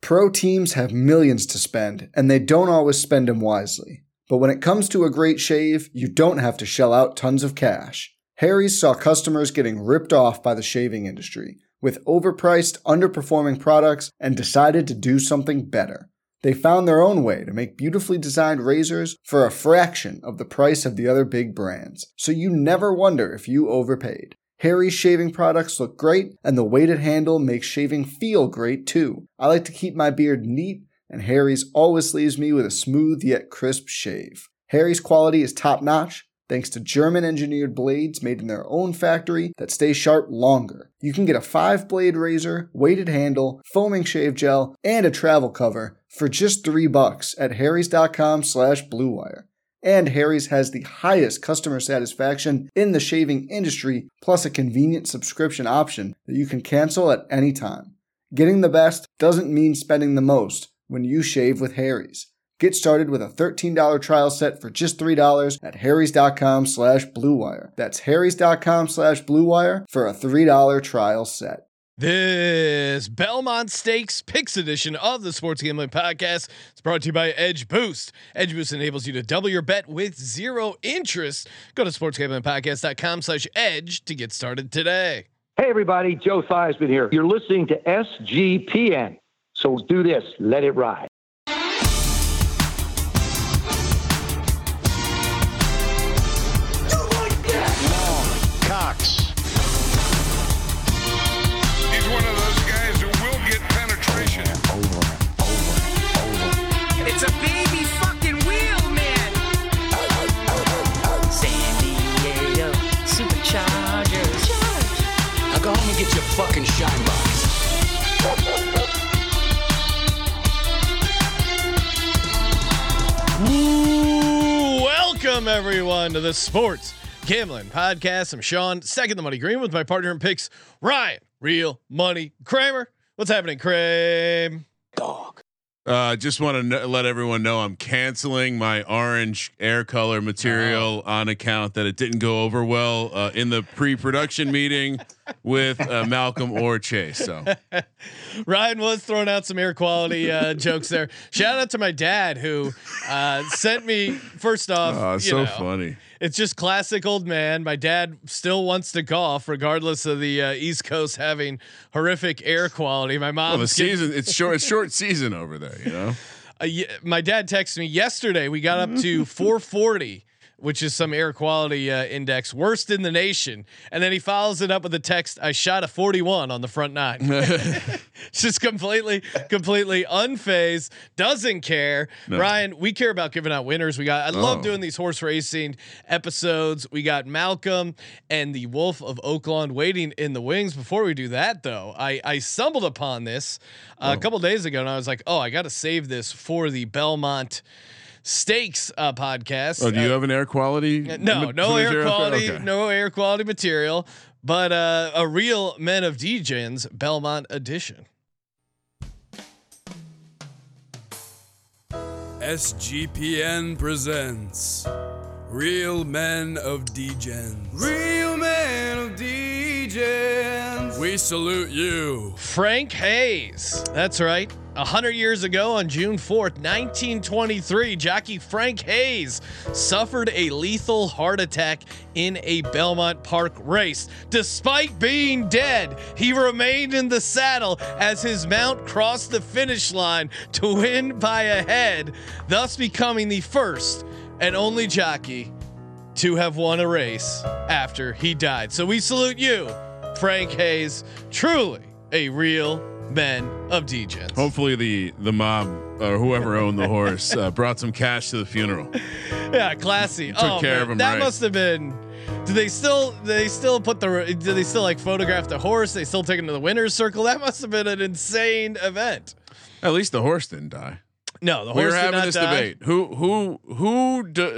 Pro teams have millions to spend, and they don't always spend them wisely. But when it comes to a great shave, you don't have to shell out tons of cash. Harry's saw customers getting ripped off by the shaving industry with overpriced, underperforming products and decided to do something better. They found their own way to make beautifully designed razors for a fraction of the price of the other big brands, so you never wonder if you overpaid. Harry's shaving products look great, and the weighted handle makes shaving feel great too. I like to keep my beard neat, and Harry's always leaves me with a smooth yet crisp shave. Harry's quality is top-notch, thanks to German-engineered blades made in their own factory that stay sharp longer. You can get a 5-blade razor, weighted handle, foaming shave gel, and a travel cover for just $3 at harrys.com/bluewire. And Harry's has the highest customer satisfaction in the shaving industry, plus a convenient subscription option that you can cancel at any time. Getting the best doesn't mean spending the most when you shave with Harry's. Get started with a $13 trial set for just $3 at harrys.com/bluewire. That's harrys.com/bluewire for a $3 trial set. This Belmont Stakes Picks edition of the Sports Gambling Podcast is brought to you by Edge Boost. Edge Boost enables you to double your bet with zero interest. Go to sportsgamblingpodcast.com/edge to get started today. Hey everybody, Joe Theismann here. You're listening to SGPN. So do this, let it ride. Cox. He's one of those guys who will get penetration. Over. It's a baby fucking wheel, man. San Diego Superchargers. Now go home and get your fucking shine box. Welcome everyone to the Sports Gambling Podcast. I'm Sean, second the money green, with my partner in picks, Ryan, Real Money Kramer. What's happening, Kramer? Dog. Just want to let everyone know I'm canceling my orange air color material on account that it didn't go over well in the pre-production meeting with Malcolm or Chase. So Ryan was throwing out some air quality jokes there. Shout out to my dad who sent me, first off. So funny. It's just classic old man. My dad still wants to golf, regardless of the East Coast having horrific air quality. My mom. Well, the season it's short season over there. You know. My dad texted me yesterday. We got up to 440, which is some air quality index, worst in the nation. And then he follows it up with a text: "I shot a 41 on the front nine." Just completely unfazed, doesn't care. No. Ryan, we care about giving out winners. I love doing these horse racing episodes. We got Malcolm and the Wolf of Oaklawn waiting in the wings. Before we do that, though, I stumbled upon this a couple days ago, and I was like, I got to save this for the Belmont Stakes podcast. Oh, do you have an air quality? No air quality, okay. No air quality material, but a real Men of Degens Belmont edition. SGPN presents Real Men of Degens. Real Men of Degens. We salute you, Frank Hayes. That's right. 100 years ago, on June 4th, 1923, jockey Frank Hayes suffered a lethal heart attack in a Belmont Park race. Despite being dead, he remained in the saddle as his mount crossed the finish line to win by a head, thus becoming the first and only jockey to have won a race after he died. So we salute you, Frank Hayes. Truly a real Men of Degens. Hopefully the mob or whoever owned the horse brought some cash to the funeral. Yeah, classy. Took care of him. That right. must have been. Do they still like photograph the horse? They still take him to the winner's circle? That must have been an insane event. At least the horse didn't die. No, the we horse were did having not this die. debate.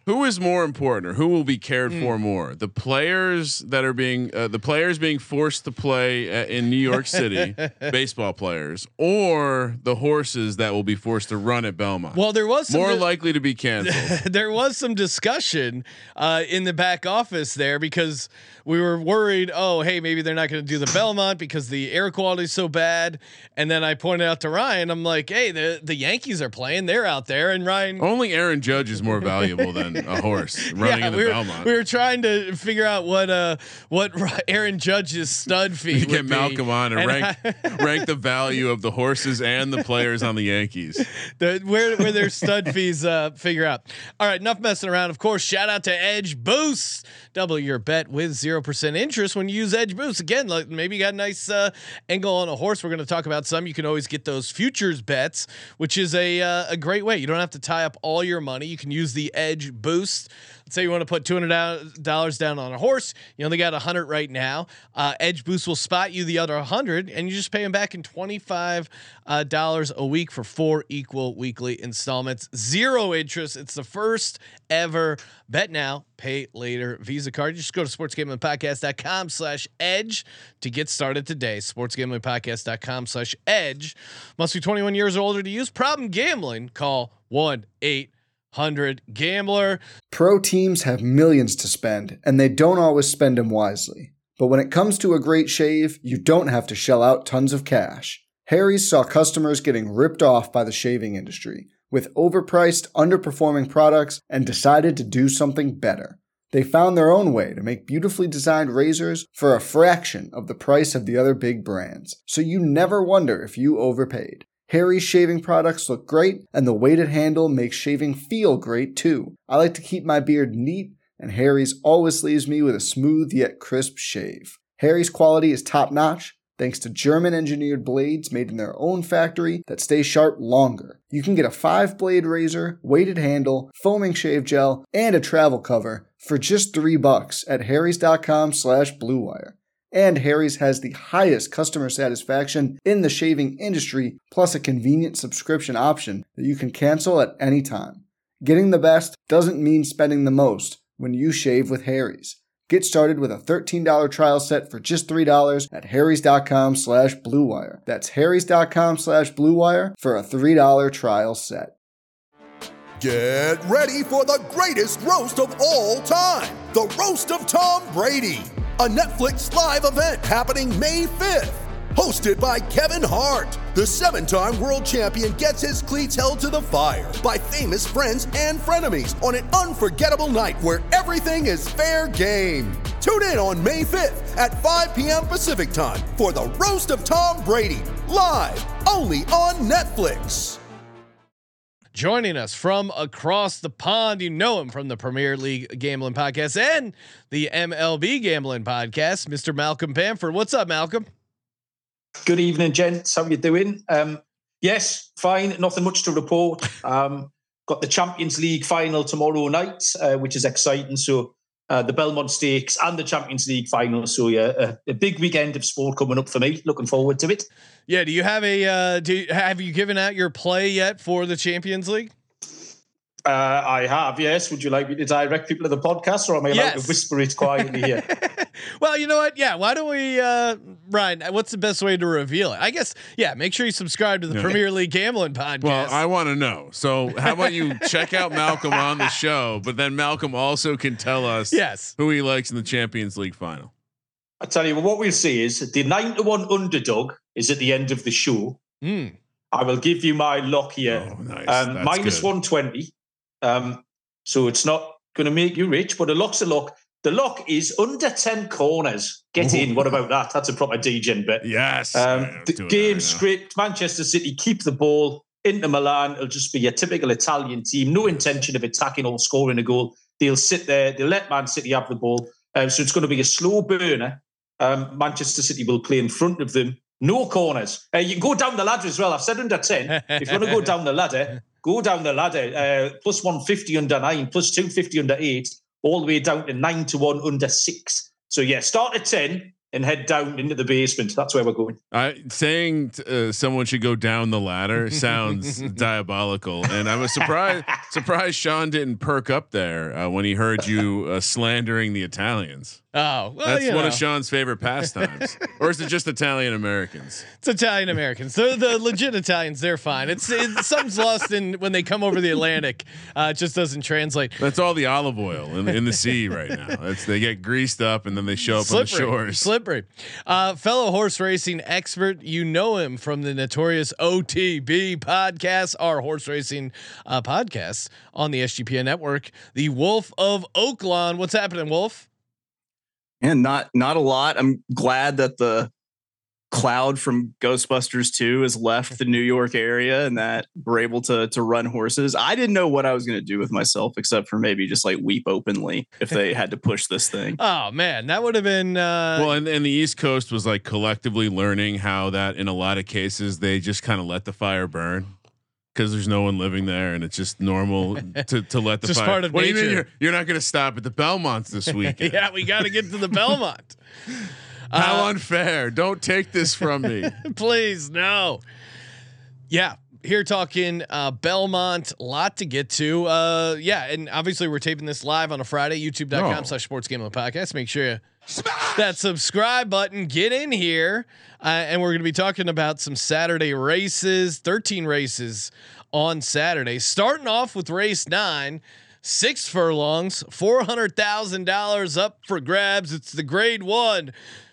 Who is more important, or who will be cared for more? The players that are being forced to play in New York City, baseball players, or the horses that will be forced to run at Belmont? Well, there was more likely to be canceled. There was some discussion in the back office there because we were worried. Oh, hey, maybe they're not going to do the Belmont because the air quality is so bad. And then I pointed out to Ryan, I'm like, hey, the Yankees are playing. They're out there, and Ryan. Only Aaron Judge is more valuable than a horse running in the Belmont. We were trying to figure out what Aaron Judge's stud fee. You get Malcolm on and rank the value of the horses and the players on the Yankees. Where their stud fees figure out. All right, enough messing around. Of course, shout out to Edge Boost. Double your bet with 0% interest when you use Edge Boost. Again, like maybe you got a nice angle on a horse. We're going to talk about some. You can always get those futures bets, which is a great way. You don't have to tie up all your money. You can use the Edge Boost. Let's say you want to put $200 down on a horse. You only got 100 right now. Edge Boost will spot you the other 100, and you just pay them back in $25 a week for 4 equal weekly installments. 0 interest. It's the first ever bet now, pay later Visa card. You just go to sportsgamblingpodcast.com/edge to get started today. Sportsgamblingpodcast.com/edge. Must be 21 years or older to use. Problem gambling? Call 1-800-GAMBLER. Pro teams have millions to spend, and they don't always spend them wisely. But when it comes to a great shave, you don't have to shell out tons of cash. Harry's saw customers getting ripped off by the shaving industry with overpriced, underperforming products and decided to do something better. They found their own way to make beautifully designed razors for a fraction of the price of the other big brands, so you never wonder if you overpaid. Harry's shaving products look great, and the weighted handle makes shaving feel great too. I like to keep my beard neat, and Harry's always leaves me with a smooth yet crisp shave. Harry's quality is top-notch, thanks to German-engineered blades made in their own factory that stay sharp longer. You can get a 5-blade razor, weighted handle, foaming shave gel, and a travel cover for just $3 at harrys.com/bluewire. And Harry's has the highest customer satisfaction in the shaving industry, plus a convenient subscription option that you can cancel at any time. Getting the best doesn't mean spending the most when you shave with Harry's. Get started with a $13 trial set for just $3 at harrys.com/bluewire. That's harrys.com/bluewire for a $3 trial set. Get ready for the greatest roast of all time, the Roast of Tom Brady, a Netflix live event happening May 5th. Hosted by Kevin Hart, the 7-time world champion gets his cleats held to the fire by famous friends and frenemies on an unforgettable night where everything is fair game. Tune in on May 5th at 5 p.m. Pacific time for the Roast of Tom Brady, live only on Netflix. Joining us from across the pond, you know him from the Premier League Gambling Podcast and the MLB Gambling Podcast, Mr. Malcolm Bamford. What's up, Malcolm? Good evening, gents. How you doing? Yes, fine. Nothing much to report. Got the Champions League final tomorrow night, which is exciting. So the Belmont Stakes and the Champions League final. So yeah, a big weekend of sport coming up for me. Looking forward to it. Yeah. Do you have have you given out your play yet for the Champions League? I have, yes. Would you like me to direct people to the podcast, or am I allowed to whisper it quietly here? Well, you know what? Yeah. Why don't we, Ryan, what's the best way to reveal it? I guess, yeah, make sure you subscribe to the Premier League Gambling Podcast. Well, I want to know. So how about you check out Malcolm on the show, but then Malcolm also can tell us who he likes in the Champions League final. I tell you what we'll see is the 9-1 underdog is at the end of the show. I will give you my lock here. Oh, nice. Minus 120. So it's not going to make you rich, but a lock's a lock. The lock is under 10 corners. Get in. What about that? That's a proper degen bet. Yes. The game script, Manchester City keep the ball. Inter Milan will just be a typical Italian team. No intention of attacking or scoring a goal. They'll sit there. They'll let Man City have the ball. So it's going to be a slow burner. Manchester City will play in front of them. No corners. You can go down the ladder as well. I've said under 10. If you want to go down the ladder, go down the ladder. Plus 150 under 9, plus 250 under 8, all the way down to 9-1 under 6. So yeah, start at 10 and head down into the basement. That's where we're going. Saying someone should go down the ladder sounds diabolical, and I was surprised Sean didn't perk up there when he heard you slandering the Italians. Oh, well, that's one of Sean's favorite pastimes. Or is it just Italian Americans? It's Italian Americans. They're the legit Italians. They're fine. It's something's lost in when they come over the Atlantic. It just doesn't translate. That's all the olive oil in the sea right now. They get greased up and then they show up on the shores. Slippery. Fellow horse racing expert, you know him from the notorious OTB podcast, our horse racing podcast on the SGPN network. The Wolf of Oaklawn. What's happening, Wolf? And not a lot. I'm glad that the cloud from Ghostbusters 2 has left the New York area and that we're able to run horses. I didn't know what I was going to do with myself except for maybe just like weep openly if they had to push this thing. Oh man, that would have been well, and the East Coast was like collectively learning how that in a lot of cases they just kind of let the fire burn. Because there's no one living there, and it's just normal to let the just fire. Part of what nature. do you mean you're not going to stop at the Belmonts this weekend? Yeah, we got to get to the Belmont. How unfair! Don't take this from me, please. No. Yeah, here talking Belmont. A lot to get to. Yeah, and obviously we're taping this live on a Friday. YouTube.com/sportsgambling podcast. Make sure you that subscribe button. Get in here. And we're going to be talking about some Saturday races, 13 races on Saturday, starting off with race 9, 6 furlongs, $400,000 up for grabs. It's the grade 1,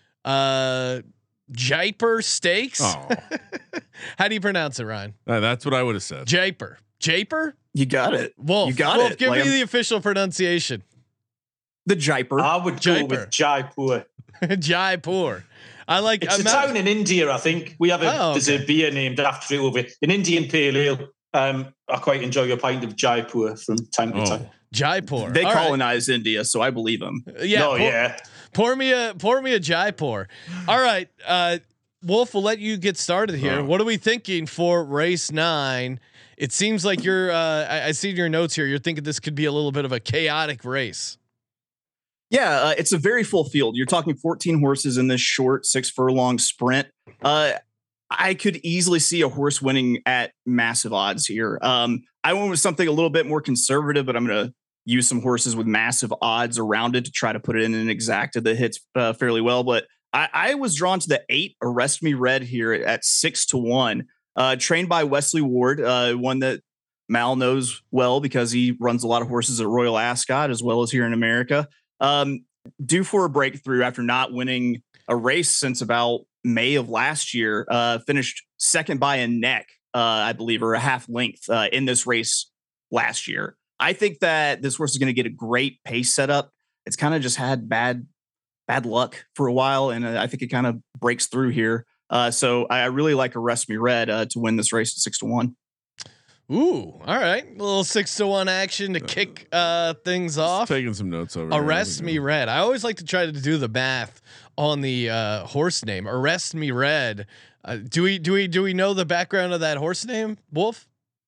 Jaipur Stakes. Oh. How do you pronounce it, Ryan? That's what I would have said. Jaipur. You got it. Wolf, you got Wolf, it. Give me the official pronunciation. The Jaipur. I would go with Jaipur. Jaipur. I like. It's a town in India. I think we have there's a beer named after it over an Indian pale ale. I quite enjoy a pint of Jaipur from time to time. Jaipur. They colonized India, so I believe them. Yeah. Pour me a Jaipur. All right, Wolf. We'll let you get started here. What are we thinking for race 9? It seems like you're. I see in your notes here. You're thinking this could be a little bit of a chaotic race. Yeah, it's a very full field. You're talking 14 horses in this short 6 furlong sprint. I could easily see a horse winning at massive odds here. I went with something a little bit more conservative, but I'm going to use some horses with massive odds around it to try to put it in an exacta that hits fairly well. But I was drawn to the 8 Arrest Me Red here at 6-1, trained by Wesley Ward, one that Mal knows well because he runs a lot of horses at Royal Ascot as well as here in America. Due for a breakthrough after not winning a race since about May of last year, finished second by a neck, I believe, or a half length in this race last year. I think that this horse is going to get a great pace setup. It's kind of just had bad luck for a while, and I think it kind of breaks through here. So I really like Arrest Me Red to win this race at 6-1. Ooh, all right. A little 6-1 action to kick things off. Taking some notes over. Arrest Me Red. I always like to try to do the math on the horse name. Arrest Me Red. Do we know the background of that horse name, Wolf?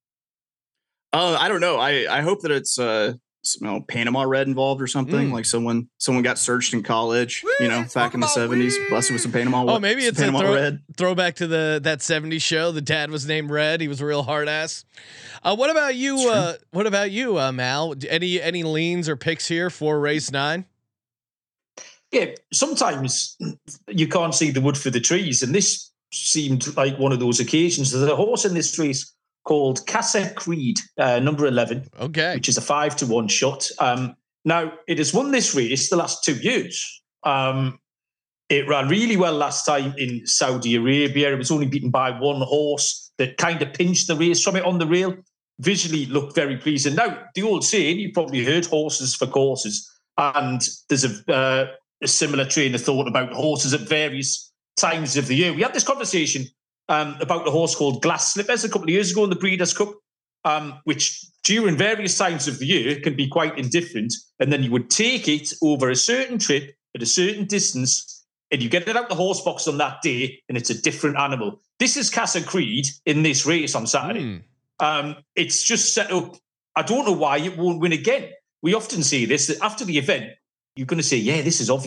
I don't know. I hope that it's Panama Red involved or something. Like someone got searched in college, back in the 70s, busted with some Panama. Oh, maybe it's Panama a Red throwback to that 70s show. The dad was named Red. He was a real hard ass. What about you? Mal? Any leans or picks here for race 9? Yeah, sometimes you can't see the wood for the trees, and this seemed like one of those occasions. There's a horse in this race called Casa Creed, number 11. Okay. Which is a 5-1 shot. Now, it has won this race the last 2 years. It ran really well last time in Saudi Arabia. It was only beaten by one horse that kind of pinched the race from it on the rail. Visually looked very pleasing. Now, the old saying, you probably heard horses for courses. And there's a similar train of thought about horses at various times of the year. We had this conversation about a horse called Glass Slippers a couple of years ago in the Breeders' Cup, which during various times of the year can be quite indifferent. And then you would take it over a certain trip at a certain distance, and you get it out the horse box on that day, and it's a different animal. This is Casa Creed in this race on Saturday. It's just set up. I don't know why it won't win again. We often see this, that after the event, you're going to say, yeah, this is obvious.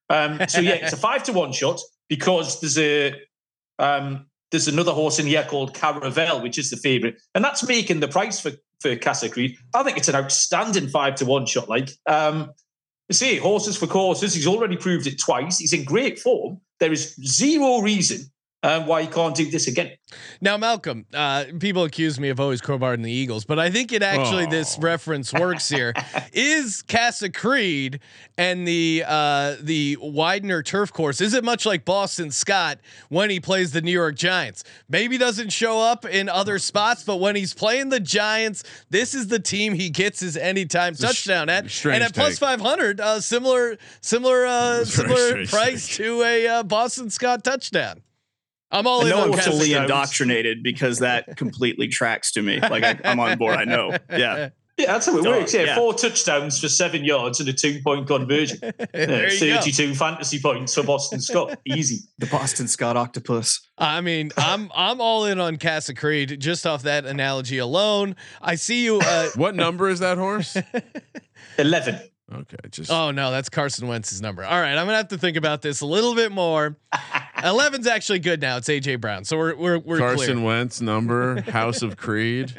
So yeah, it's a 5-1 shot because there's another horse in here called Caravel, which is the favourite, and that's making the price for Casa Creed. I think it's an outstanding 5-1 shot. Like, you see, horses for courses. He's already proved it twice. He's in great form. There is zero reason why he can't do this again. Now, Malcolm, people accuse me of always crowbarring the Eagles, but I think it actually this reference works here. Is Casa Creed and the Widener turf course, is it much like Boston Scott when he plays the New York Giants? Maybe doesn't show up in other spots, but when he's playing the Giants, this is the team he gets his anytime touchdown at. And at plus 500, similar price to a Boston Scott touchdown. I'm all in on totally indoctrinated because that completely tracks to me. Like I'm on board. I know. Yeah. Yeah, that's how it works. Yeah, 4 touchdowns for 7 yards and a 2-point conversion. 32 fantasy points for Boston Scott. Easy. The Boston Scott octopus. I mean, I'm all in on Casa Creed just off that analogy alone. I see you. What number is that horse? 11. Okay, Oh no, that's Carson Wentz's number. All right, I'm gonna have to think about this a little bit more. 11's actually good now. It's AJ Brown, so we're Carson clear. Wentz number, House of Creed.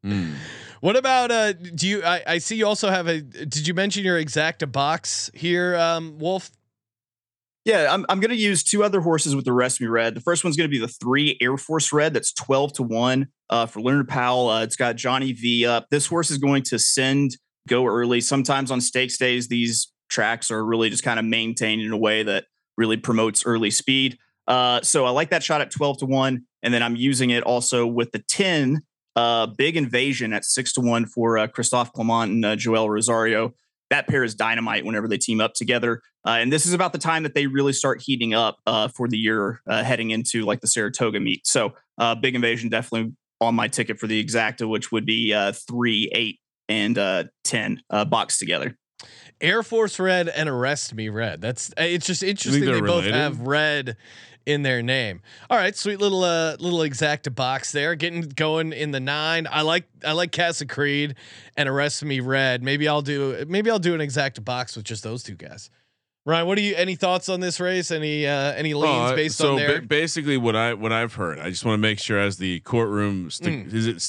What about do you? I see you also have a. Did you mention your exacta box here, Wolf? Yeah, I'm going to use 2 other horses with the Rest Me Red. The first one's going to be the 3 Air Force Red. That's 12-1 for Leonard Powell. It's got Johnny V up. This horse is going to go early. Sometimes on stakes days, these tracks are really just kind of maintained in a way that really promotes early speed. So I like that shot at 12-1. And then I'm using it also with the 10 Big Invasion at 6-1 for Christophe Clement and Joel Rosario. That pair is dynamite whenever they team up together. And this is about the time that they really start heating up for the year heading into like the Saratoga meet. So Big Invasion definitely on my ticket for the exacta, which would be 3, 8, and 10 boxed together. Air Force Red and Arrest Me Red. It's just interesting they both have red in their name. All right, sweet little exacta box there, getting going in the 9. I like Casa Creed and Arrest Me Red. Maybe I'll do an exacta box with just those 2 guys. Ryan, any thoughts on this race? Any leans based on there? Basically what I've heard, I just want to make sure as the courtroom, is it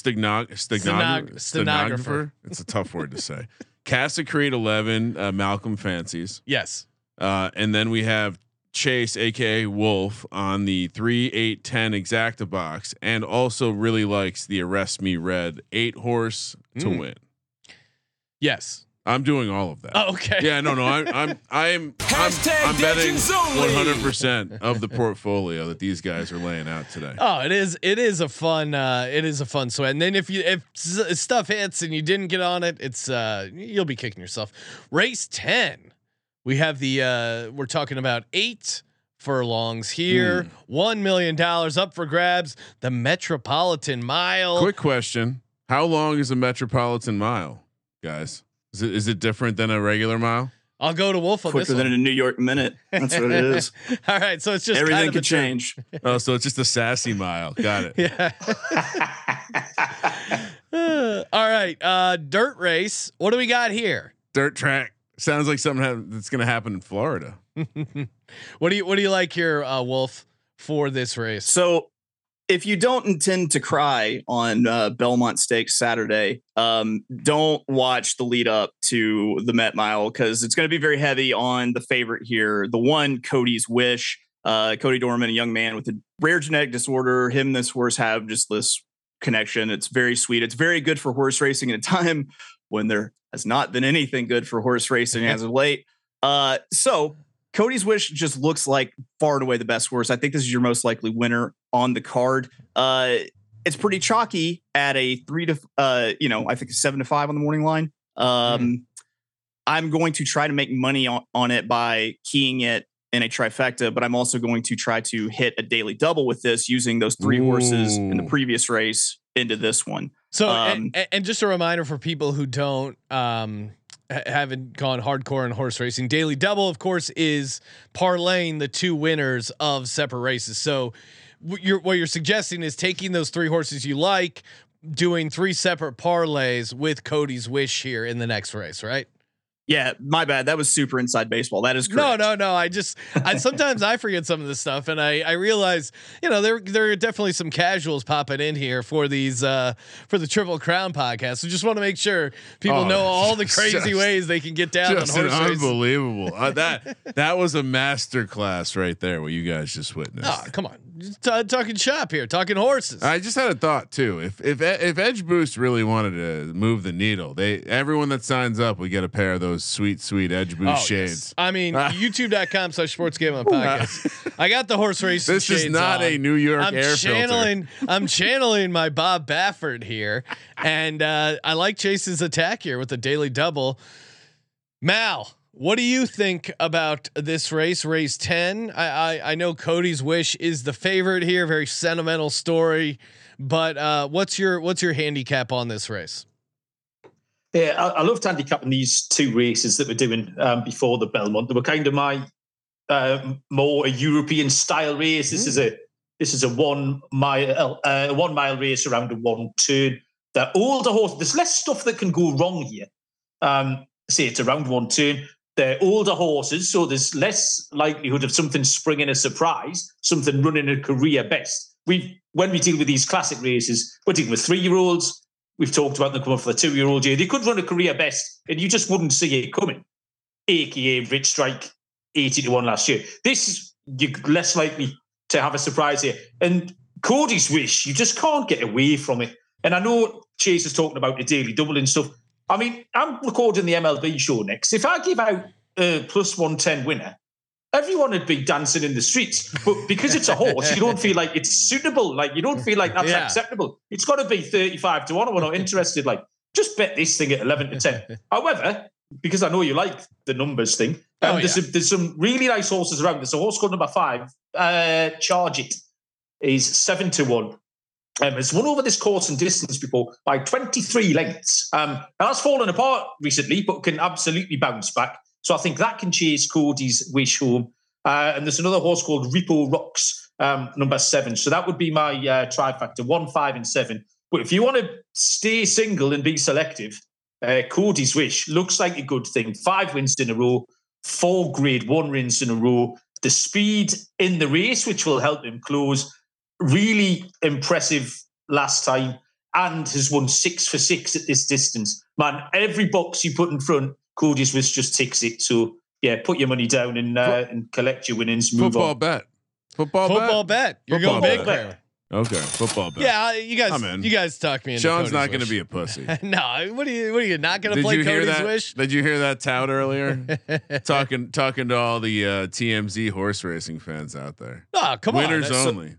stenographer? It's a tough word to say. Casa Creed 11, Malcolm fancies. Yes. And then we have Chase, aka Wolf, on the 3, 8, 10 exacta box, and also really likes the Arrest Me Red 8 horse to win. Yes. I'm doing all of that. Oh, okay. Yeah, no. I'm betting 100% of the portfolio that these guys are laying out today. Oh, it is a fun sweat. And then if stuff hits and you didn't get on it, it's you'll be kicking yourself. Race 10. We have we're talking about 8 furlongs here. $1 million up for grabs. The Metropolitan Mile. Quick question: how long is a Metropolitan Mile, guys? Is it different than a regular mile? I'll go to Wolf on quicker this one. than a New York minute. That's what it is. All right, so it's just everything kind of could change. Oh, so it's just a sassy mile. Got it. Yeah. All right, dirt race. What do we got here? Dirt track. Sounds like something that's going to happen in Florida. What do you like here, Wolf, for this race? So, if you don't intend to cry on Belmont Stakes Saturday, don't watch the lead up to the Met Mile because it's going to be very heavy on the favorite here. The one, Cody's Wish. Cody Dorman, a young man with a rare genetic disorder. Him and this horse have just this connection. It's very sweet. It's very good for horse racing at a time when there has not been anything good for horse racing as of late. So Cody's Wish just looks like far and away the best horse. I think this is your most likely winner on the card. It's pretty chalky at a 3 to, I think 7 to 5 on the morning line. I'm going to try to make money on it by keying it in a trifecta, but I'm also going to try to hit a daily double with this using those 3 horses in the previous race into this one. So, and just a reminder for people who don't, haven't gone hardcore in horse racing, daily double, of course, is parlaying the 2 winners of separate races. So what you're suggesting is taking those 3 horses you like, doing 3 separate parlays with Cody's Wish here in the next race, right? Yeah, my bad. That was super inside baseball. That is correct. No. I sometimes I forget some of this stuff, and I realize, there are definitely some casuals popping in here for these for the Triple Crown podcast. So just want to make sure people know all the crazy ways they can get down on horse races. Unbelievable. That was a master class right there. What you guys just witnessed. Oh, come on, just talking shop here, talking horses. I just had a thought too. If Edge Boost really wanted to move the needle, everyone that signs up, we get a pair of those sweet Edge Boost shades. Yes. I mean, youtube.com/sportsgame podcast. I got the horse racing. This is not a New York air filter. I'm channeling my Bob Baffert here, and I like Chase's attack here with the daily double. Mal, what do you think about this race 10? I know Cody's Wish is the favorite here. Very sentimental story, but what's your handicap on this race? Yeah, I loved handicapping these two races that we're doing before the Belmont. They were kind of my more a European style race. This is a 1 mile race around a 1 turn. The older horse, there's less stuff that can go wrong here. Say it's around 1 turn. They're older horses, so there's less likelihood of something springing a surprise, something running a career best. When we deal with these classic races, we're dealing with 3-year-olds. We've talked about them coming for the 2-year-old year. They could run a career best, and you just wouldn't see it coming. AKA Rich Strike 80-1 last year. You're less likely to have a surprise here. And Cody's Wish, you just can't get away from it. And I know Chase is talking about the daily double and stuff. I mean, I'm recording the MLB show next. If I give out a +110 winner, everyone would be dancing in the streets. But because it's a horse, you don't feel like it's suitable. Like, you don't feel like that's acceptable. It's got to be 35-1. We're not interested. Like, just bet this thing at 11-10. However, because I know you like the numbers thing, there's some really nice horses around. There's a horse called number 5, Charge It, is 7-1. It's won over this course and distance before by 23 lengths. And that's fallen apart recently, but can absolutely bounce back. So I think that can chase Cody's Wish home. And there's another horse called Repo Rocks, number 7. So that would be my trifecta, 1, 5, and 7. But if you want to stay single and be selective, Cody's Wish looks like a good thing. 5 wins in a row, 4 Grade 1 wins in a row. The speed in the race, which will help him close, really impressive last time, and has won 6 for 6 at this distance. Man, every box you put in front, Cody's Wish just ticks it. So yeah, put your money down and collect your winnings. Move football on. Bet. Football bet. You're football going big bet. there. Okay, football bet. Yeah, you guys talk me into Sean's Cody's not going to Wish. be a pussy. No, what are you not going to play Cody's Wish? Did you hear that tout earlier? talking to all the TMZ horse racing fans out there. Oh, come on. Winners only.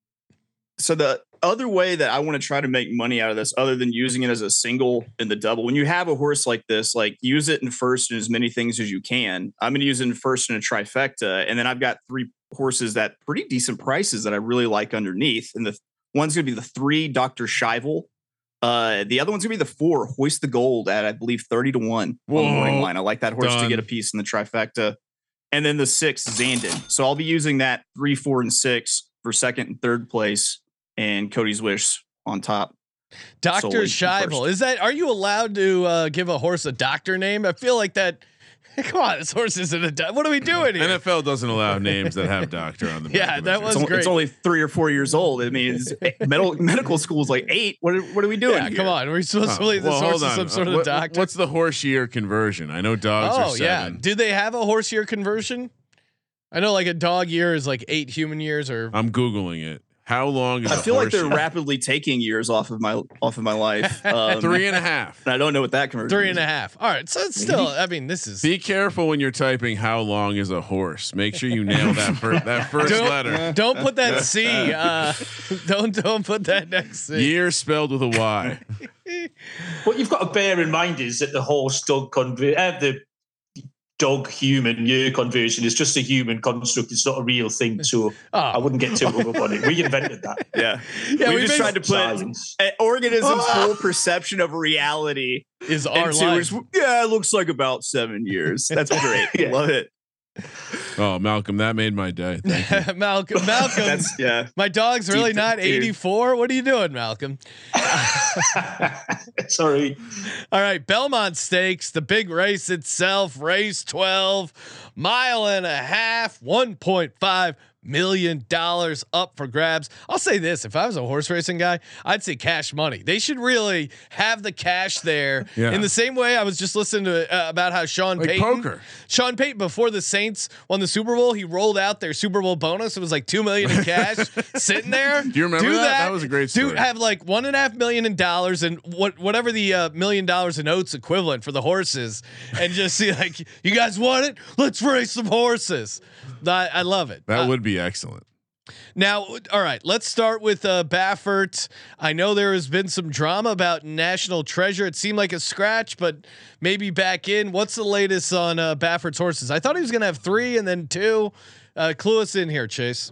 So the other way that I want to try to make money out of this, other than using it as a single in the double, when you have a horse like this, like use it in first in as many things as you can. I'm going to use it in first in a trifecta. And then I've got 3 horses at pretty decent prices that I really like underneath. And the one's going to be the 3, Dr. Shivel. The other one's going to be the 4, Hoist the Gold at, I believe, 30-1 on the morning line. I like that horse to get a piece in the trifecta. And then the 6, Zandon. So I'll be using that 3, 4, and 6 for second and third place. And Cody's Wish on top. Dr. Shivel. Are you allowed to give a horse a doctor name? I feel like that. Come on, this horse isn't a doctor. What are we doing here? NFL doesn't allow names that have doctor on them. Yeah, that was great. It's only 3 or 4 years old. I mean, medical school is like 8. What are we doing? Yeah, come on. We're supposed to believe this horse is some sort of doctor. What's the horse year conversion? I know dogs are 7. Yeah. Do they have a horse year conversion? I know like a dog year is like 8 human years. Or I'm Googling it. How long is I feel like they're rapidly taking years off of my life. 3.5. And I don't know what that conversion 3.5. All right. So it's still, I mean, this is. Be careful when you're typing how long is a horse. Make sure you nail that first letter. Don't put that C. Don't put that next C. Year spelled with a Y. What you've got to bear in mind is that the horse dog the dog human year conversion is just a human construct. It's not a real thing. So I wouldn't get too hung up on it. We invented that. Yeah. We just tried to put an organism's full perception of reality is our life. Yeah, it looks like about 7 years. That's great. Yeah. Love it. Oh, Malcolm, that made my day. Thank you. Malcolm. That's, yeah. My dog's really not 84. What are you doing, Malcolm? Sorry. All right, Belmont Stakes, the big race itself, race 12, 1.5 miles, $1.5 million up for grabs. I'll say this: if I was a horse racing guy, I'd say cash money. They should really have the cash there. Yeah. In the same way, I was just listening to about how Sean Like Payton, poker. Sean Payton, before the Saints won the Super Bowl, he rolled out their Super Bowl bonus. It was like $2 million in cash sitting there. Do you remember that? That was a great story. Dude, have like $1.5 million in dollars and whatever the $1 million in oats equivalent for the horses, and just see like, you guys want it? Let's race some horses. I love it. That would be excellent. Now, all right, let's start with Baffert. I know there has been some drama about National Treasure. It seemed like a scratch, but maybe back in. What's the latest on Baffert's horses? I thought he was going to have 3 and then 2. Clue us in here, Chase.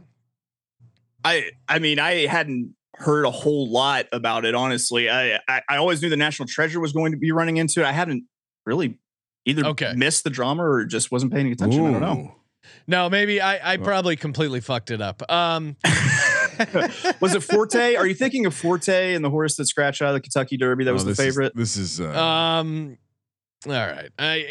I mean, I hadn't heard a whole lot about it, honestly. I always knew the National Treasure was going to be running into it. I haven't really either missed the drama or just wasn't paying attention. Ooh. I don't know. No, maybe I probably completely fucked it up. Was it Forte? Are you thinking of Forte and the horse that scratched out of the Kentucky Derby? That was the favorite. This is all right.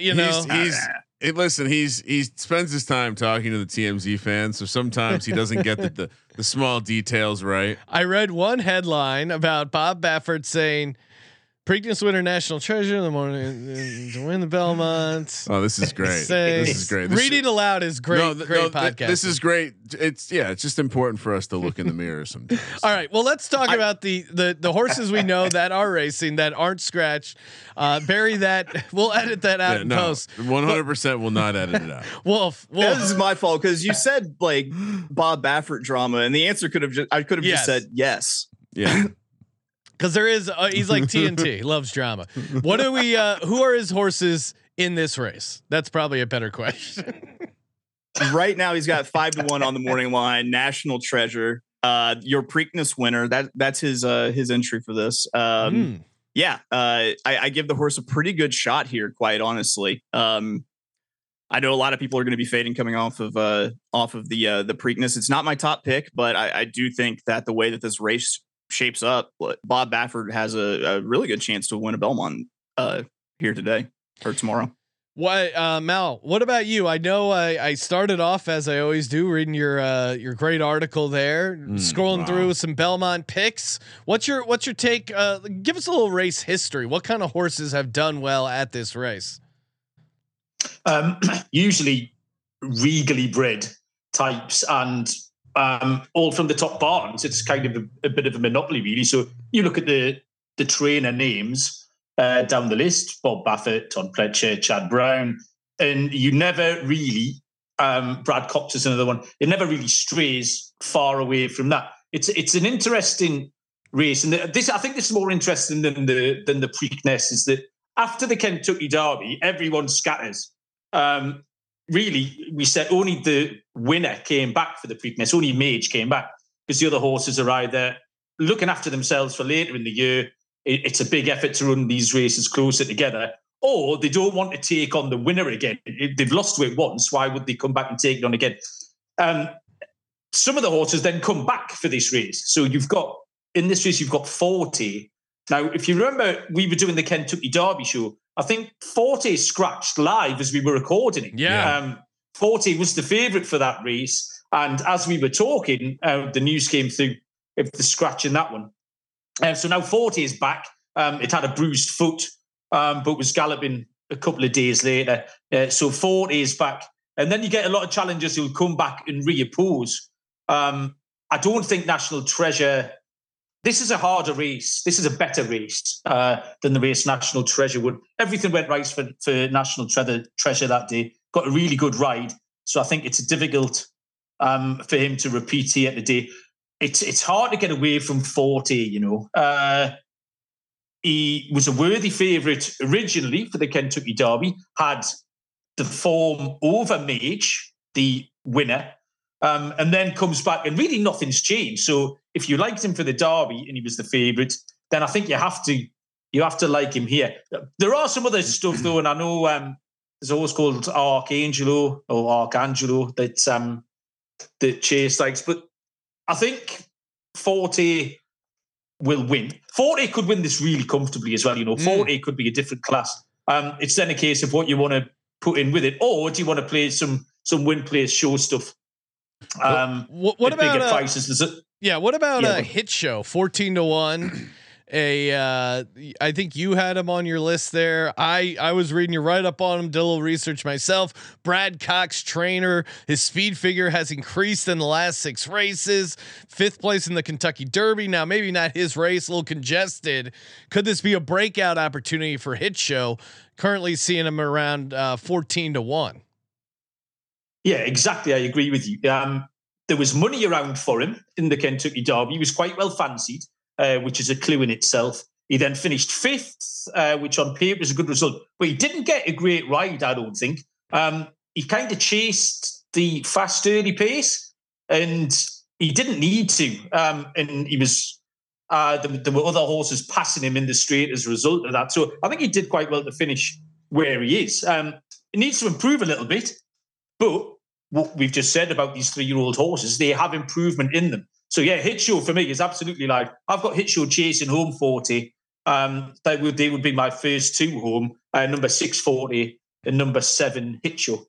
Listen, he spends his time talking to the TMZ fans, so sometimes he doesn't get the small details right. I read one headline about Bob Baffert saying Preakness winner National Treasure in the morning to win the Belmont. Oh, this is great. This is great. Reading aloud is great. Great podcast. This is great. It's just important for us to look in the mirror sometimes. All right. Well, let's talk about the horses we know that are racing that aren't scratched. Bury that. We'll edit that out in post. 100% will not edit it out. Wolf. This is my fault because you said like Bob Baffert drama, and the answer could have just said yes. Yeah. Because there is, he's like TNT, loves drama. What do we? Who are his horses in this race? That's probably a better question. Right now, he's got 5-1 on the morning line. National Treasure, your Preakness winner. That's his entry for this. Yeah, I give the horse a pretty good shot here, quite honestly. I know a lot of people are going to be fading coming off of the Preakness. It's not my top pick, but I do think that the way that this race shapes up, Bob Baffert has a really good chance to win a Belmont here today or tomorrow. What, Mal? What about you? I know I started off as I always do, reading your great article there, scrolling through some Belmont picks. What's your take? Give us a little race history. What kind of horses have done well at this race? Usually regally bred types and all from the top barns. It's kind of a bit of a monopoly, really. So you look at the trainer names down the list: Bob Baffert, Todd Pletcher, Chad Brown, and you never really Brad Cox is another one. It never really strays far away from that. It's an interesting race, and I think this is more interesting than the Preakness. Is that after the Kentucky Derby, everyone scatters. Really, we said only the winner came back for the Preakness. Only Mage came back because the other horses are either looking after themselves for later in the year. It's a big effort to run these races closer together, or they don't want to take on the winner again. They've lost to it once. Why would they come back and take it on again? Some of the horses then come back for this race. So in this race, you've got 40. Now, if you remember, we were doing the Kentucky Derby show. I think 40 scratched live as we were recording it. Yeah. 40 was the favourite for that race. And as we were talking, the news came through of the scratch in that one. So now 40 is back. It had a bruised foot, but was galloping a couple of days later. So 40 is back. And then you get a lot of challengers who'll come back and reoppose. I don't think National Treasure... This is a harder race. This is a better race than the race National Treasure would. Everything went right for National Treasure that day. Got a really good ride. So I think it's difficult for him to repeat here today. It's hard to get away from 40, you know. He was a worthy favourite originally for the Kentucky Derby, had the form over Mage, the winner, and then comes back and really nothing's changed. So if you liked him for the Derby and he was the favourite, then I think you have to like him here. There are some other stuff though, and I know there's a horse called Archangelo that Chase likes, but I think Forte will win. Forte could win this really comfortably as well. Forte could be a different class. It's then a case of what you want to put in with it, or do you want to play some win place show stuff? What about bigger prices? What about a hit show 14-1? I think you had him on your list there. I was reading you right up on him, did a little research myself. Brad Cox trainer, his speed figure has increased in the last 6 races. 5th place in the Kentucky Derby. Now maybe not his race, a little congested. Could this be a breakout opportunity for hit show? Currently seeing him around 14-1. Yeah, exactly. I agree with you. There was money around for him in the Kentucky Derby. He was quite well fancied, which is a clue in itself. He then finished 5th, which on paper was a good result, but he didn't get a great ride, I don't think. He kind of chased the fast early pace, and he didn't need to. And he was there were other horses passing him in the straight as a result of that. So I think he did quite well to finish where he is. He needs to improve a little bit, but what we've just said about these 3-year-old horses, they have improvement in them. So yeah, hit show for me is absolutely like, I've got hit show chasing home 40. They would be my first 2 home, number 6 40 and number 7 hit show.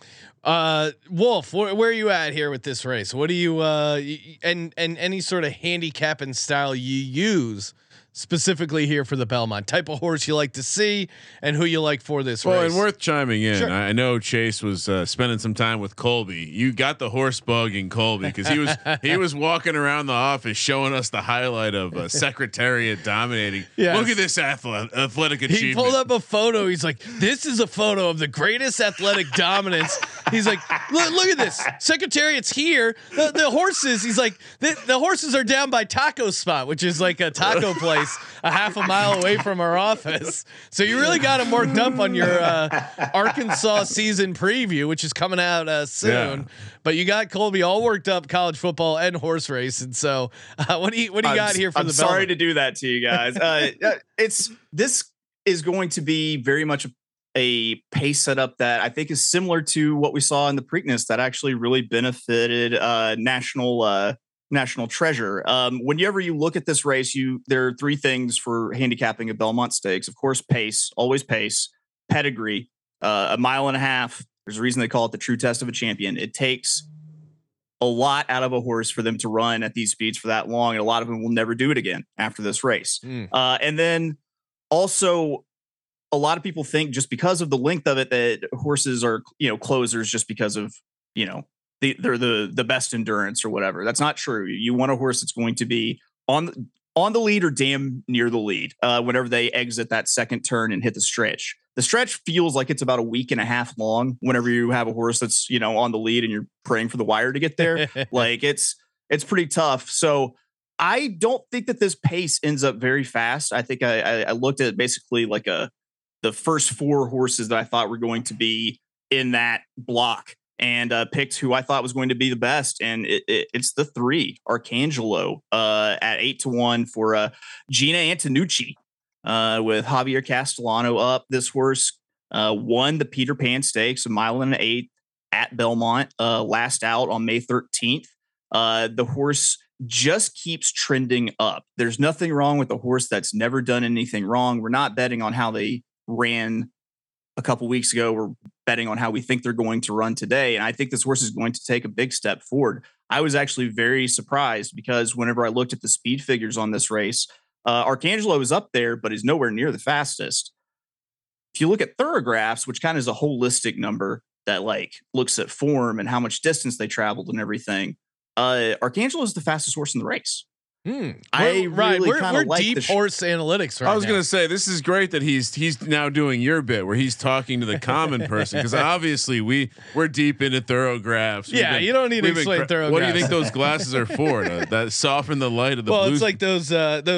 Wolf, where are you at here with this race? What do you and any sort of handicapping style you use specifically here for the Belmont? Type of horse you like to see and who you like for this race. Well, and worth chiming in. Sure. I know Chase was spending some time with Colby. You got the horse bug in Colby because he was walking around the office showing us the highlight of Secretariat dominating. Yes. Look at this athletic achievement. He pulled up a photo. He's like, "This is a photo of the greatest athletic dominance." He's like, "Look at this. Secretariat's here. The horses." He's like, "The horses are down by Taco Spot, which is like a taco place a half a mile away from our office." So you really got him worked up on your Arkansas season preview, which is coming out soon. Yeah. But you got Colby all worked up, college football and horse race. And so, what do you got here for the? I'm sorry to do that to you guys. This is going to be very much a pace setup that I think is similar to what we saw in the Preakness that actually really benefited National Treasure. Whenever you look at this race, there are 3 things for handicapping a Belmont Stakes. Of course, pace, always pace, pedigree, 1.5 miles. There's a reason they call it the true test of a champion. It takes a lot out of a horse for them to run at these speeds for that long. And a lot of them will never do it again after this race. And then also a lot of people think just because of the length of it that horses are, closers just because of, they're the best endurance or whatever. That's not true. You want a horse that's going to be on the lead or damn near the lead whenever they exit that second turn and hit the stretch. The stretch feels like it's about 1.5 weeks long whenever you have a horse that's, on the lead and you're praying for the wire to get there. Like it's pretty tough. So I don't think that this pace ends up very fast. I think I looked at basically like the first 4 horses that I thought were going to be in that block and picked who I thought was going to be the best. And it's the 3, Archangelo at 8-1 for Gina Antonucci with Javier Castellano up. This horse won the Peter Pan Stakes, 1.8 miles at Belmont last out on May 13th. The horse just keeps trending up. There's nothing wrong with the horse that's never done anything wrong. We're not betting on how they ran a couple weeks ago. We're betting on how we think they're going to run today. And I think this horse is going to take a big step forward. I was actually very surprised because whenever I looked at the speed figures on this race, Archangelo is up there, but is nowhere near the fastest. If you look at Thoroughgraphs, which kind of is a holistic number that looks at form and how much distance they traveled and everything, Archangelo is the fastest horse in the race. We're deep horse analytics right now. I was going to say, this is great that he's now doing your bit where he's talking to the common person, because obviously we're deep into Thoroughgraphs. Yeah, you don't need to explain Thoroughgraphs. What do you think those glasses are for? That soften the light of the. Well, it's like those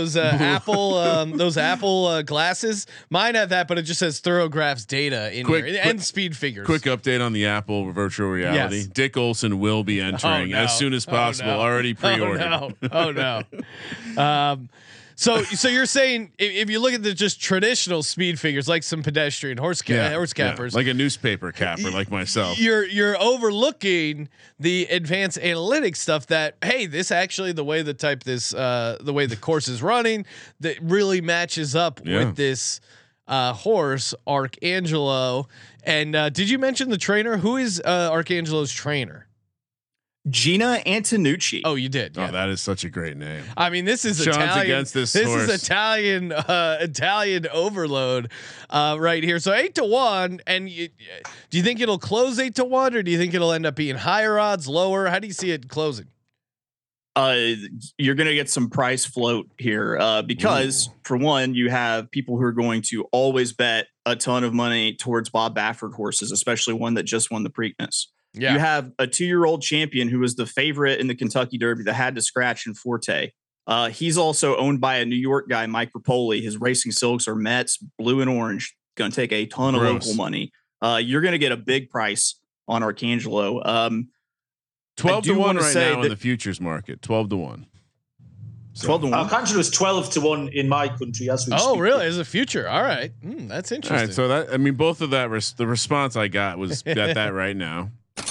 Apple glasses. Mine have that, but it just says Thoroughgraphs data in here and speed figures. Quick update on the Apple virtual reality. Yes. Dick Olson will be entering as soon as possible. Already pre-ordered. Oh no. So you're saying if you look at the just traditional speed figures, like some pedestrian horse cappers, like a newspaper capper, like myself, you're overlooking the advanced analytics stuff. That hey, this actually the way the course is running, that really matches up with this horse Arcangelo. And did you mention the trainer? Who is Arcangelo's trainer? Gina Antonucci. Oh, you did. Yeah. Oh, that is such a great name. I mean, this is Sean's Italian. Against this is Italian overload right here. So 8-1, and do you think it'll close 8-1, or do you think it'll end up being higher odds, lower? How do you see it closing? You're going to get some price float here because, for one, you have people who are going to always bet a ton of money towards Bob Baffert horses, especially one that just won the Preakness. Yeah. You have a 2-year-old champion who was the favorite in the Kentucky Derby that had to scratch in Forte. He's also owned by a New York guy, Mike Rapoli. His racing silks are Mets, blue and orange. Going to take a ton of local money. You're going to get a big price on Arcangelo. 12-1 right now in the futures market. 12-1. 12-1. Arcangelo is 12-1 in my country as we speak. Really? As a future? All right, that's interesting. All right, so that both of that the response I got was got that right now.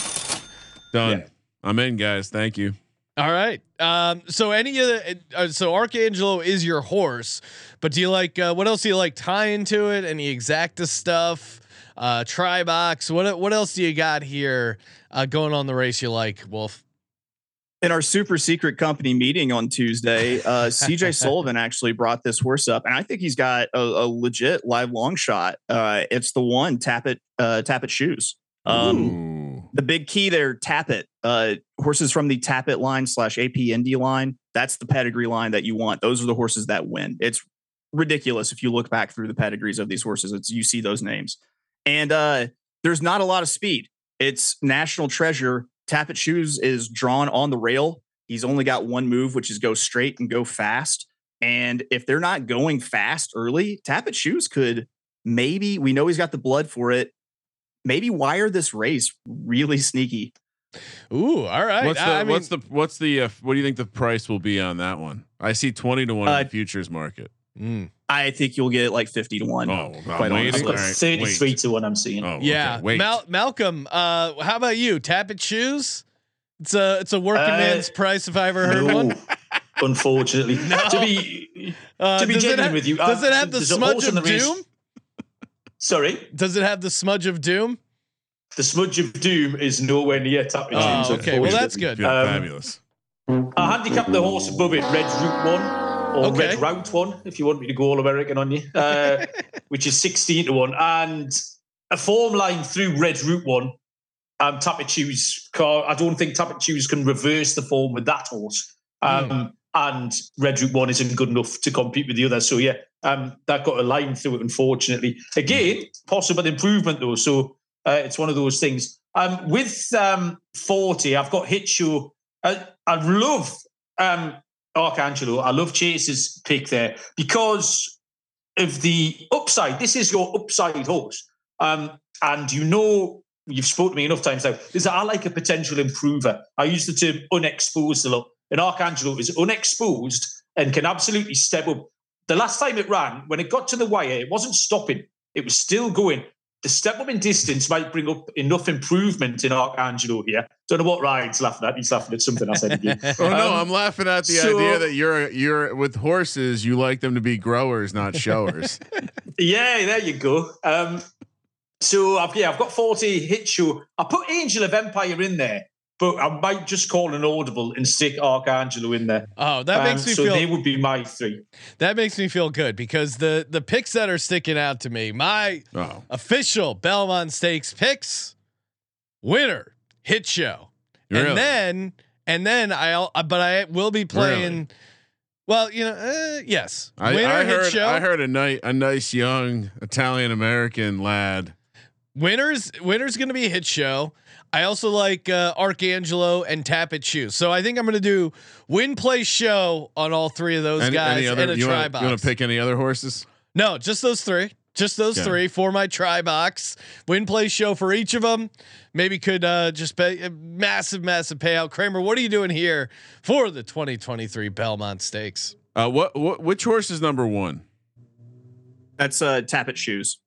Done. Yeah. I'm in, guys. Thank you. All right. So any of the so Arcangelo is your horse, but do you like what else do you like tying to it? Any exacta stuff? Tri-box. What else do you got here going on the race you like, Wolf? In our super secret company meeting on Tuesday, CJ Sullivan actually brought this horse up, and I think he's got a legit live long shot. It's the one Tappet Shoes. The big key there, Tappet. Horses from the Tappet line / AP Indy line. That's the pedigree line that you want. Those are the horses that win. It's ridiculous if you look back through the pedigrees of these horses. You see those names, and there's not a lot of speed. It's National Treasure. Tappet Shoes is drawn on the rail. He's only got one move, which is go straight and go fast. And if they're not going fast early, Tappet Shoes could maybe, we know he's got the blood for it, maybe wire this race really sneaky. Ooh, all right. What do you think the price will be on that one? I see 20-1 in the futures market. I think you'll get like 50-1. Oh, quite honestly. 33-1. I'm seeing. Oh, yeah. Okay. Malcolm, how about you? Tappet Shoes? It's a working man's price if I ever heard one. Unfortunately, to be genuine with you, does it have the smudge of doom? Sorry, does it have the smudge of doom? The smudge of doom is nowhere near Tappet Shoes. Okay, well that's good. Fabulous. I handicapped the horse above it, Red Route 1. Or Red Route 1, if you want me to go all American on you, which is 16-1, and a form line through Red Route 1. Tappet Shoes, I don't think Tappet Shoes can reverse the form with that horse, and Red Route 1 isn't good enough to compete with the others. So yeah, that got a line through it. Unfortunately, again, possible improvement though. So it's one of those things. With 40, I've got Hit Show. I love. Arcangelo, I love Chase's pick there because of the upside. This is your upside horse. And you've spoken to me enough times now. I like a potential improver. I use the term unexposed a lot. And Arcangelo is unexposed and can absolutely step up. The last time it ran, when it got to the wire, it wasn't stopping. It was still going. The step up in distance might bring up enough improvement in Arcangelo here. Don't know what Ryan's laughing at. He's laughing at something I said again. Oh no, I'm laughing at the idea that you're with horses. You like them to be growers, not showers. Yeah, there you go. So I've got 40 Hit Show. I put Angel of Empire in there, but I might just call an audible and stick Arcangelo in there. Oh, that makes me feel. So they would be my 3. That makes me feel good because the picks that are sticking out to me, my official Belmont Stakes picks, winner Hit Show, and then I will be playing. Really? Well, yes. I heard a nice young Italian American lad. Winner's going to be Hit Show. I also like Arcangelo and Tappet Shoes. So I think I'm going to do win, play, show on all 3 of those guys and a try box. You want to pick any other horses? No, just those 3. Just those 3 for my try box. Win, play, show for each of them. Maybe could just pay a massive payout. Kramer, what are you doing here for the 2023 Belmont Stakes? Which horse is number 1? That's Tappet Shoes.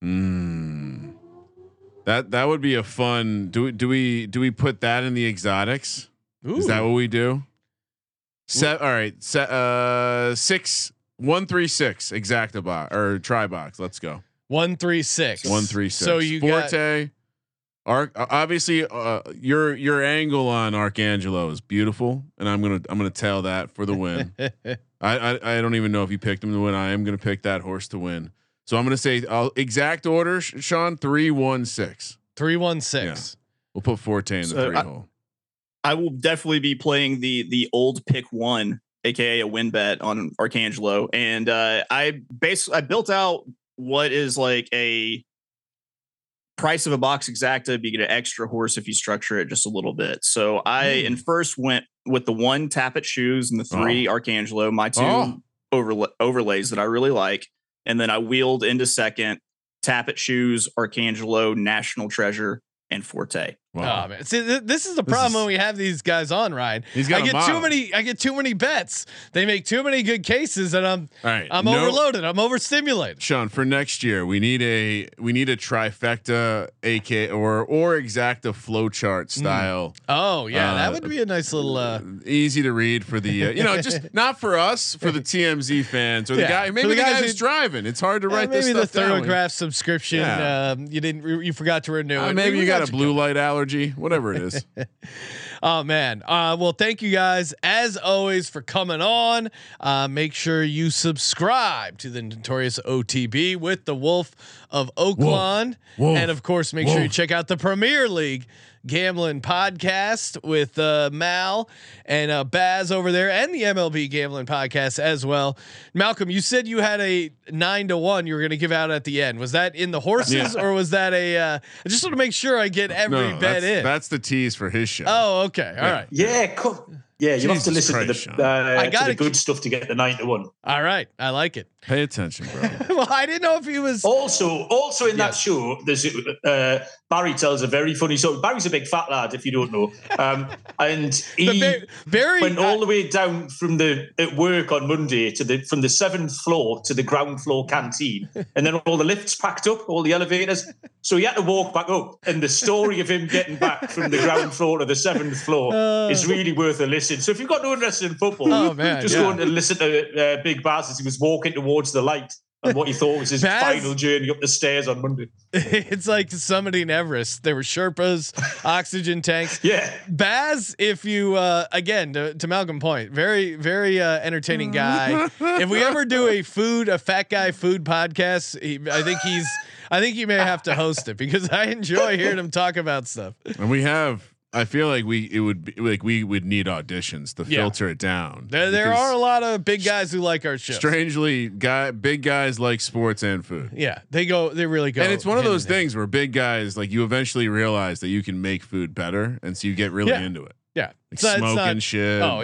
That would be a fun. Do we put that in the exotics? Ooh. Is that what we do? All right. 136 exacta box or try box. Let's go. 136. 136. So you Forte. Obviously, your angle on Arcangelo is beautiful, and I'm gonna tail that for the win. I don't even know if you picked him to win. I am gonna pick that horse to win. So I'm gonna say exact order, Sean. 3-1-6. 3-1-6. Yeah. We'll put Forte in the 3 hole. I will definitely be playing the old pick 1, aka a win bet on Arcangelo, and I built out what is like a price of a box exacta, but you get an extra horse if you structure it just a little bit. So I first went with the 1 Tappet Shoes and the 3 Arcangelo, my 2 overlays that I really like. And then I wheeled into second Tappet Shoes, Arcangelo, National Treasure, and Forte. Wow. Oh man, see, this is the problem when we have these guys on, Ryan. I get too many bets. They make too many good cases, and I'm overloaded. I'm overstimulated. Sean, for next year, we need a trifecta, AK or exacta flowchart style. Oh yeah, that would be a nice little easy to read for the just not for us, for the TMZ fans or the guy. Maybe the guy who's driving. It's hard to write this stuff maybe the down. Thorograph subscription. Yeah. You forgot to renew it. Maybe you got a blue light allergy. Whatever it is. Oh man. Well, thank you guys as always for coming on. Make sure you subscribe to the Notorious OTB with the Wolf of Oakland. And of course, make sure you check out the Premier League Gambling Podcast with Mal and Baz over there, and the MLB Gambling Podcast as well. Malcolm, you said you had a 9-1 you were going to give out at the end. Was that in the horses or was that I just want to make sure I get every bet in. That's the tease for his show. Oh, okay. All right. Yeah, cool. Yeah, you have to listen to the good stuff to get the 9-1. All right, I like it. Pay attention, bro. Well, I didn't know if he was also in that show. There's Barry tells a very funny story. Barry's a big fat lad, if you don't know, and he Barry went all the way down from at work on Monday from the 7th floor to the ground floor canteen, and then all the lifts packed up, all the elevators. So he had to walk back up, and the story of him getting back from the ground floor to the 7th floor is really worth a listen. So if you've got no interest in football, just go and listen to Big Baz as he was walking towards the light and what he thought was his final journey up the stairs on Monday. It's like summiting Everest. There were Sherpas, oxygen tanks. Yeah. Baz, if you, again, to Malcolm Point, very, very entertaining guy. If we ever do a fat guy food podcast, I think he may have to host it because I enjoy hearing him talk about stuff. And I feel like we would need auditions to filter it down. There are a lot of big guys who like our show. Strangely, big guys like sports and food. Yeah, they really go. And it's one of those things where big guys, like, you eventually realize that you can make food better, and so you get really into it. Yeah, like smoking shit. Oh,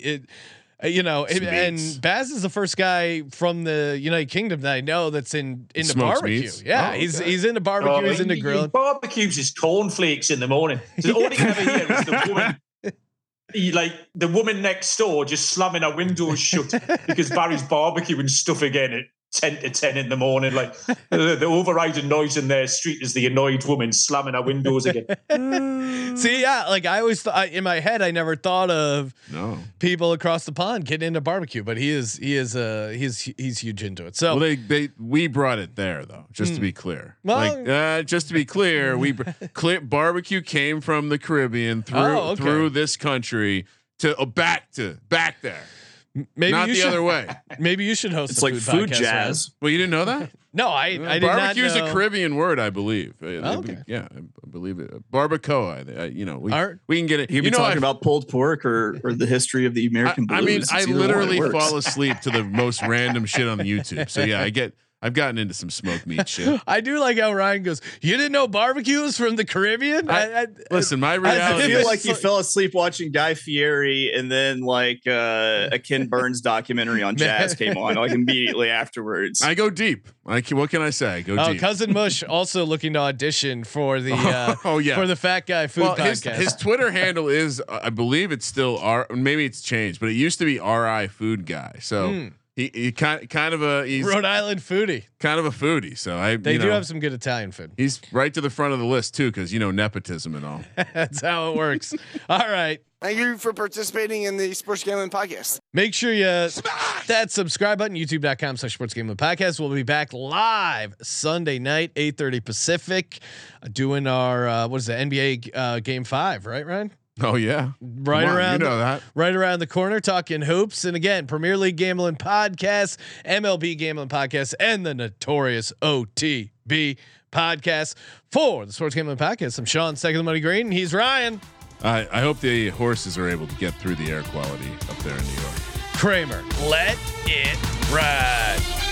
and Baz is the first guy from the United Kingdom that I know that's into barbecue. Meats? Yeah, he's into barbecue. He's into grilling. He barbecues his cornflakes in the morning. So all you ever hear is the woman. The woman next door just slamming her windows shut because Barry's barbecuing stuff again at 10 to 10 in the morning. Like the overriding noise in their street is the annoyed woman slamming her windows again. See, yeah, like I always thought in my head, I never thought of people across the pond getting into barbecue, but he's huge into it. So we brought it there though, just to be clear. Well, just to be clear, barbecue came from the Caribbean through this country to back there. Maybe not the other way. Maybe you should host. It's like food jazz. Well, you didn't know that? No, I did not know. Barbecue is a Caribbean word, I believe. Okay. Yeah, I believe it. Barbacoa. We can get it. You've been talking about pulled pork or the history of the American blues. I literally fall asleep to the most random shit on the YouTube. So yeah, I I've gotten into some smoked meat shit. I do like how Ryan goes, you didn't know barbecue is from the Caribbean? Listen, my reality I feel is like you fell asleep watching Guy Fieri, and then like a Ken Burns documentary on jazz came on like immediately afterwards. I go deep. What can I say? I go deep. Cousin Mush also looking to audition for the for the Fat Guy Food Podcast. His Twitter handle is I believe it's still maybe it's changed, but it used to be RI Food Guy. So he kind of a he's Rhode Island foodie. Kind of a foodie. So they do have some good Italian food. He's right to the front of the list too, because nepotism and all. That's how it works. All right. Thank you for participating in the Sports Gambling Podcast. Make sure you that subscribe button, youtube.com/Sports Gambling Podcast. We'll be back live Sunday night, 8:30 Pacific, doing our what is it, NBA Game 5, right, Ryan? Oh yeah, right around the corner, talking hoops, and again, Premier League Gambling Podcast, MLB Gambling Podcast, and the notorious OTB Podcast. For the Sports Gambling Podcast, I'm Sean, second the money green, and he's Ryan. I hope the horses are able to get through the air quality up there in New York. Kramer, let it ride.